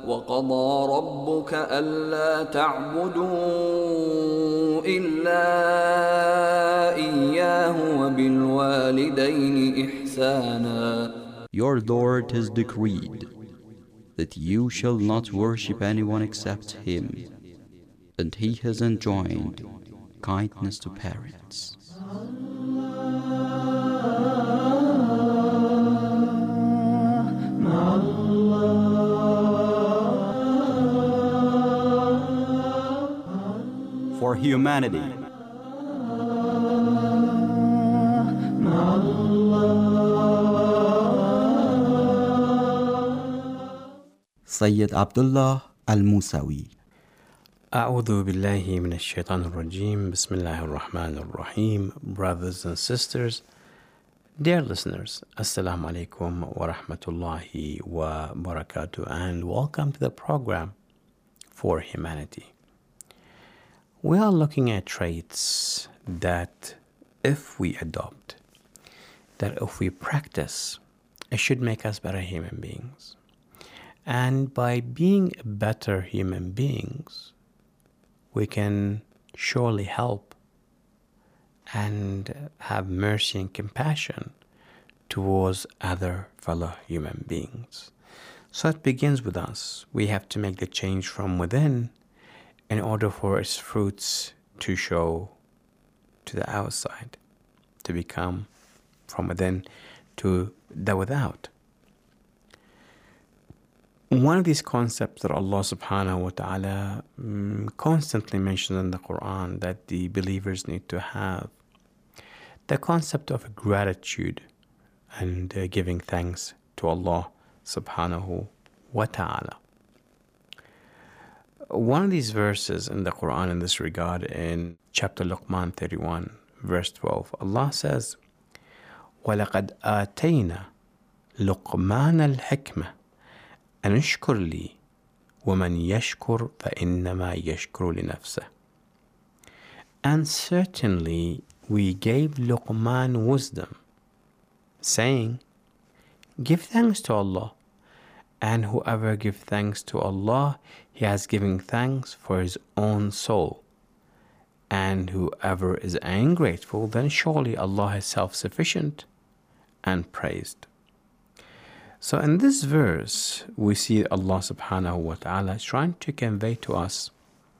وقضى ربك ألا تعبدوا إلا إياه وبالوالدين إحسانا. Your Lord has decreed that you shall not worship anyone except Him, and He has enjoined kindness to parents. For humanity. Sayyid Abdullah Al-Musawi. أعوذ بالله من الشيطان الرجيم. بسم الله الرحمن الرحيم. Brothers and sisters, dear listeners, Assalamu alaikum wa rahmatullahi wa barakatuh, and welcome to the program For Humanity. We are looking at traits that if we adopt, that if we practice, it should make us better human beings. And by being better human beings, we can surely help and have mercy and compassion towards other fellow human beings. So it begins with us. We have to make the change from within in order for its fruits to show to the outside, to become from within to the without. One of these concepts that Allah subhanahu wa ta'ala constantly mentions in the Quran that the believers need to have, the concept of gratitude and giving thanks to Allah subhanahu wa ta'ala. One of these verses in the Quran in this regard, in chapter Luqman 31, verse 12, Allah says, وَلَقَدْ آتَيْنَا لُقْمَانَ الْحِكْمَةِ أن اشكر لي ومن يشكر فإنما يشكر لنفسه. And certainly we gave Luqman wisdom, saying, give thanks to Allah, and whoever gives thanks to Allah, he has given thanks for his own soul. And whoever is ungrateful, then surely Allah is self-sufficient and praised. So in this verse, we see Allah subhanahu wa ta'ala trying to convey to us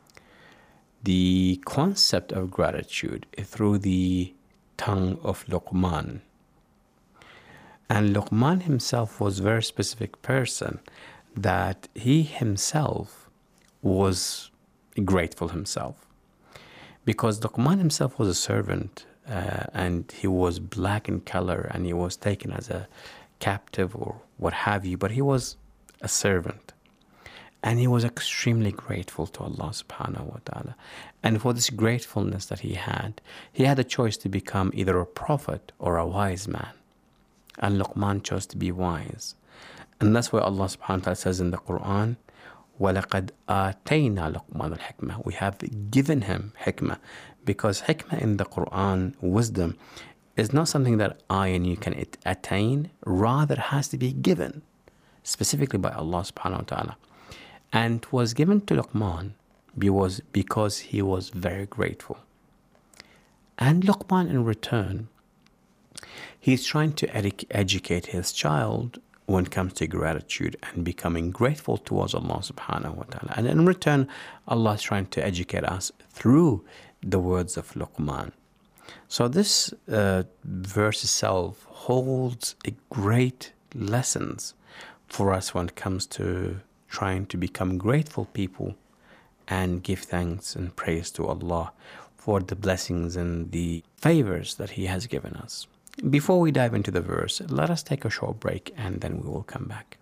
the concept of gratitude through the tongue of Luqman. And Luqman himself was a very specific person, that he himself was grateful himself. Because Luqman himself was a servant, and he was black in color, and he was taken as a captive or what have you, but he was a servant, and he was extremely grateful to Allah subhanahu wa ta'ala. And for this gratefulness that he had a choice to become either a prophet or a wise man, and Luqman chose to be wise. And that's why Allah subhanahu wa ta'ala says in the Quran, وَلَقَدْ آتَيْنَا لُقْمَانَ الْحِكْمَةِ, we have given him hikmah, because hikmah in the Quran, wisdom, is not something that I and you can attain, rather it has to be given specifically by Allah subhanahu wa ta'ala. And it was given to Luqman because he was very grateful. And Luqman in return, he's trying to educate his child when it comes to gratitude and becoming grateful towards Allah subhanahu wa ta'ala. And in return, Allah is trying to educate us through the words of Luqman. So this verse itself holds a great lessons for us when it comes to trying to become grateful people and give thanks and praise to Allah for the blessings and the favors that He has given us. Before we dive into the verse, let us take a short break and then we will come back.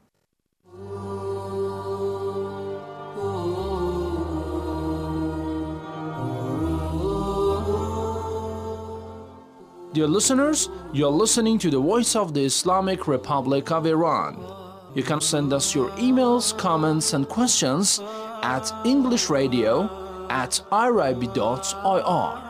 Dear listeners, you're listening to the Voice of the Islamic Republic of Iran. You can send us your emails, comments, and questions at englishradio@irib.ir.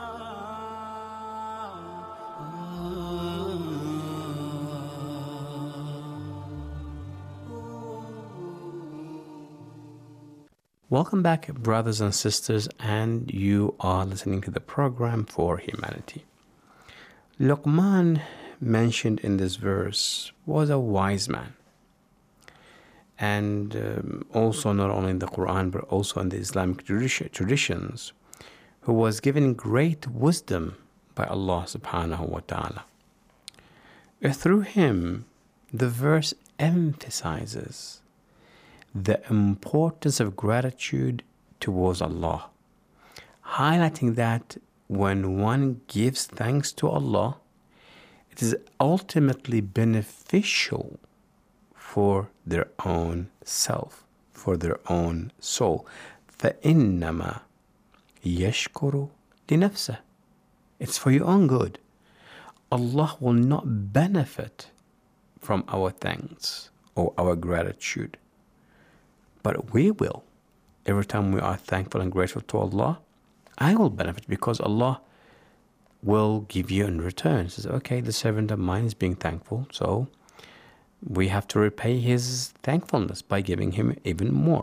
Welcome back, brothers and sisters, and you are listening to the program For Humanity. Luqman, mentioned in this verse, was a wise man. And also not only in the Quran, but also in the Islamic traditions, who was given great wisdom by Allah subhanahu wa ta'ala. Through him, the verse emphasizes the importance of gratitude towards Allah, highlighting that when one gives thanks to Allah, it is ultimately beneficial for their own self, for their own soul. فَإِنَّمَا يَشْكُرُ لِنَفْسَهِ. It's for your own good. Allah will not benefit from our thanks or our gratitude, but we will. Every time we are thankful and grateful to Allah, I will benefit, because Allah will give you in return. He says, okay, the servant of mine is being thankful, so we have to repay his thankfulness by giving him even more.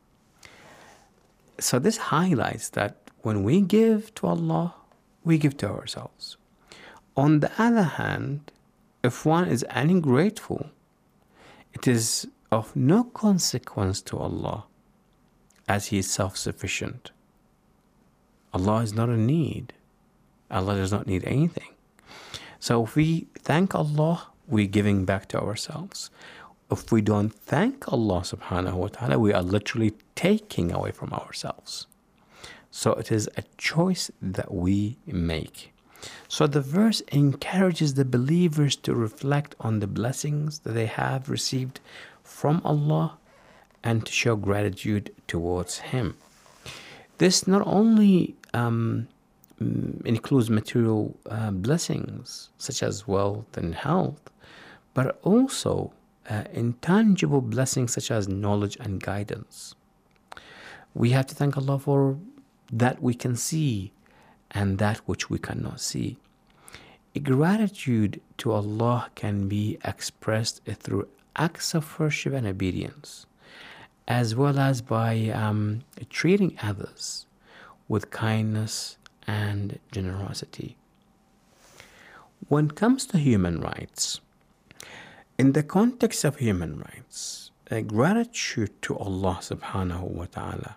So this highlights that when we give to Allah, we give to ourselves. On the other hand, if one is ungrateful, it is of no consequence to Allah, as He is self-sufficient. Allah is not in need. Allah does not need anything. So if we thank Allah, we're giving back to ourselves. If we don't thank Allah subhanahu wa ta'ala, we are literally taking away from ourselves. So it is a choice that we make. So the verse encourages the believers to reflect on the blessings that they have received from Allah and to show gratitude towards Him. This not only includes material blessings such as wealth and health, but also intangible blessings such as knowledge and guidance. We have to thank Allah for that we can see and that which we cannot see. Gratitude to Allah can be expressed through acts of worship and obedience, as well as by treating others with kindness and generosity. When it comes to human rights, in the context of human rights, gratitude to Allah subhanahu wa ta'ala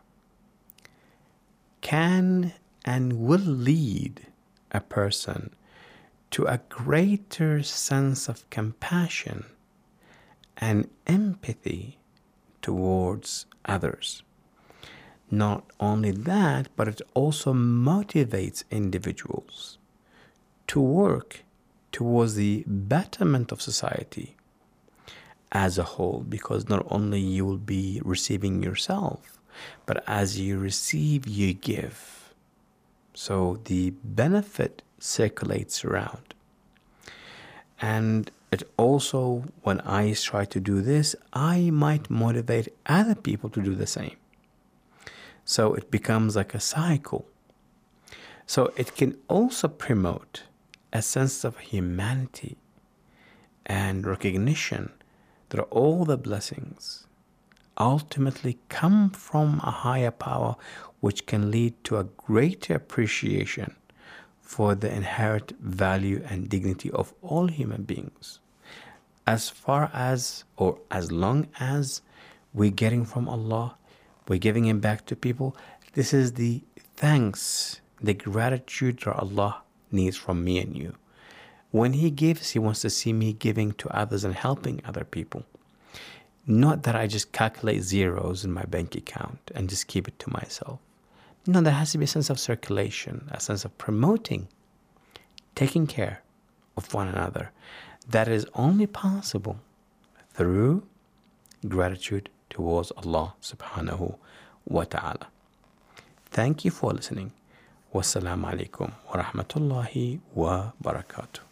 can and will lead a person to a greater sense of compassion and empathy towards others. Not only that, but it also motivates individuals to work towards the betterment of society as a whole, because not only you will be receiving yourself, but as you receive, you give. So the benefit circulates around. And it also, when I try to do this, I might motivate other people to do the same. So it becomes like a cycle. So it can also promote a sense of humanity and recognition that all the blessings ultimately come from a higher power, which can lead to a greater appreciation for the inherent value and dignity of all human beings. As far as, or as long as we're getting from Allah, we're giving Him back to people, this is the thanks, the gratitude that Allah needs from me and you. When He gives, He wants to see me giving to others and helping other people. Not that I just calculate zeros in my bank account and just keep it to myself. No, there has to be a sense of circulation, a sense of promoting, taking care of one another. That is only possible through gratitude towards Allah subhanahu wa ta'ala. Thank you for listening. Wassalamu alaikum wa rahmatullahi wa barakatuh.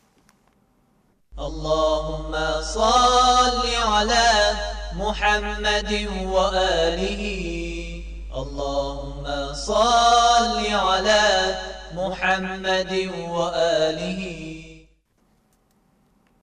اللهم صل على محمد وآله اللهم صل على محمد وآله